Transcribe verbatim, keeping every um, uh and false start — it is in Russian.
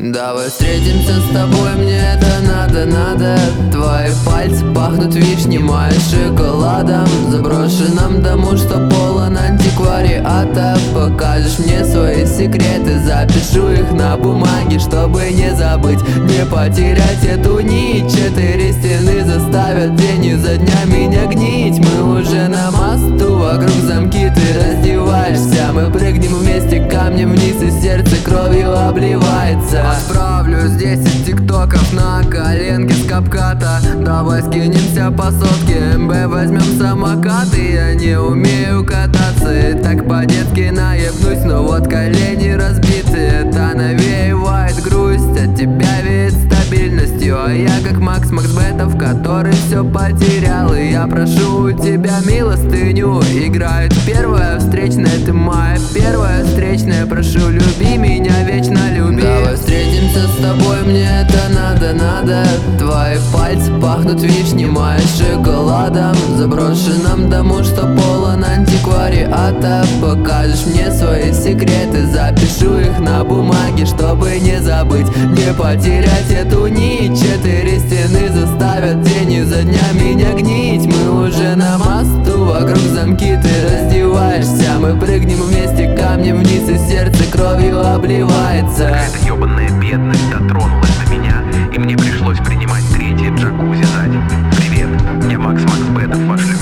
Давай встретимся с тобой, мне это надо, надо. Твои пальцы пахнут вишней, мои шоколадом. В заброшенном дому, что полон антиквариата. Покажешь мне свои секреты, запишу их на бумаге, чтобы не забыть, не потерять эту нить. Четыре стены заставят день изо дня меня гнить. Мы уже на мосту, вокруг замки, ты раздеваешься. Мы прыгнем вместе камнем вниз, и сердце кровью обливается. Отправлю десять тиктоков на коленке с капката. Давай скинемся по сотке, МБ возьмем самокаты. Я не умею кататься, и так по-детски наебнусь, но вот колени разбиты. Это навеивает грусть, от тебя веет стабильностью. А я как Макс Максбетов, который все потерял. И я прошу у тебя милостыню. Играет первая встречная, ты моя первая встречная. Прошу, люби меня, вечно люби. Давай встретимся с тобой, мне это надо, надо. Твои пальцы пахнут вишней, мои шоколадом. В заброшенном дому, что полон антиквариата. Покажешь мне свои секреты, запишу их на бумаге, чтобы не забыть, не потерять эту нить. Четыре стены заставят день изо дня меня гнить. Мы уже на мосту, вокруг замки, ты раздеваешься. Мы прыгнем вместе камнем вниз, и сердце кровью обливается. Какая-то ёбаная бедность дотронулась до меня, и мне пришлось принимать третье джакузи за день. Привет, я Макс Максбетов, ваш